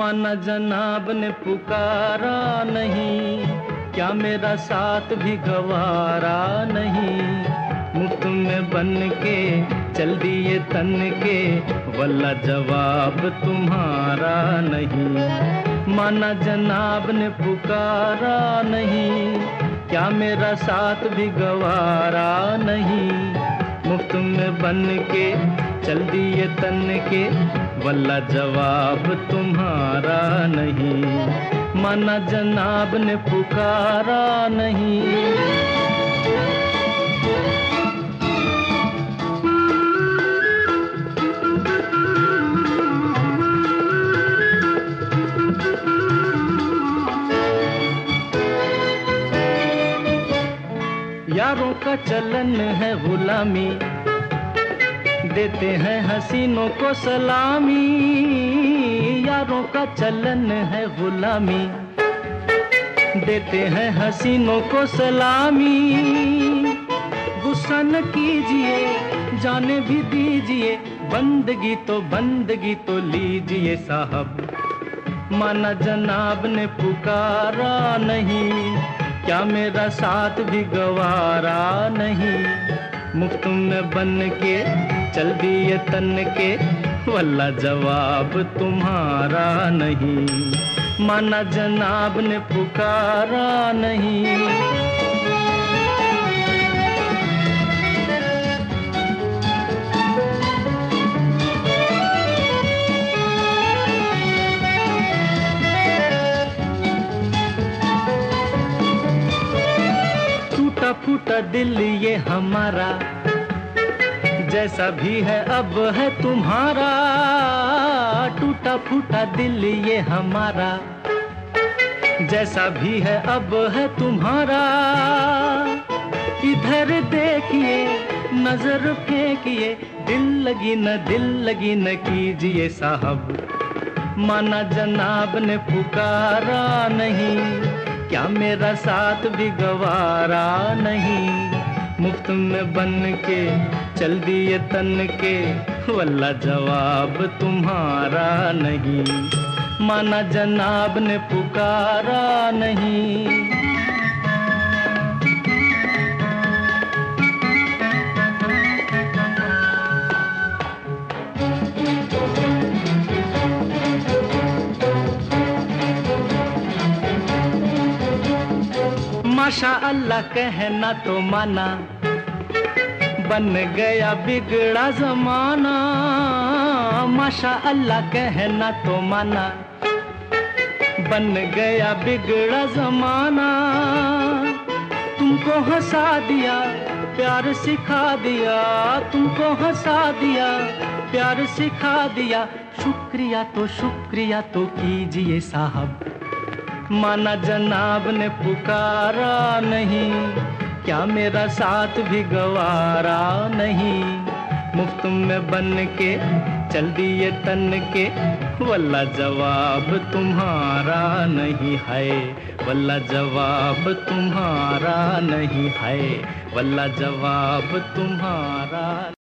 माना जनाब ने पुकारा नहीं, क्या मेरा साथ भी गवारा नहीं। मुफ्त में बन के चल दिए तन के, वल्ला जवाब तुम्हारा नहीं। माना जनाब ने पुकारा नहीं, क्या मेरा साथ भी गवारा नहीं। मुफ्त में बन के चल दिए तन के, वल्ला जवाब तुम्हारा नहीं। माना जनाब ने पुकारा नहीं। यारों का चलन है गुलामी, देते हैं हसीनों को सलामी। यारों का चलन है गुलामी, देते हैं हसीनों को सलामी। गुस्सा न कीजिए, जाने भी दीजिए, बंदगी तो लीजिए साहब। माना जनाब ने पुकारा नहीं, क्या मेरा साथ भी गवारा नहीं। मुफ्त में बन के चल दिए तन के, वल्ला जवाब तुम्हारा नहीं। माना जनाब ने पुकारा नहीं। टूटा फूटा दिल ये हमारा, जैसा भी है अब है तुम्हारा। टूटा फूटा दिल ये हमारा, जैसा भी है अब है तुम्हारा। इधर देखिए, नजर फेंकिए, दिल लगी न कीजिए साहब। माना जनाब ने पुकारा नहीं, क्या मेरा साथ भी गवारा नहीं। मुफ्त में बन के चल दिए तन के, वल्ला जवाब तुम्हारा नहीं। माना जनाब ने पुकारा नहीं। माशा अल्लाह कहना तो माना, बन गया बिगड़ा जमाना। माशा अल्लाह कहना तो माना, बन गया बिगड़ा जमाना। तुमको हंसा दिया, प्यार सिखा दिया, तुमको हंसा दिया, प्यार सिखा दिया। शुक्रिया तो कीजिए साहब। माना जनाब ने पुकारा नहीं, क्या मेरा साथ भी गवारा नहीं। मुफ्त में बन के चल दिए तन के, वल्ला जवाब तुम्हारा नहीं है। वल्ला जवाब तुम्हारा नहीं है। वल्ला जवाब तुम्हारा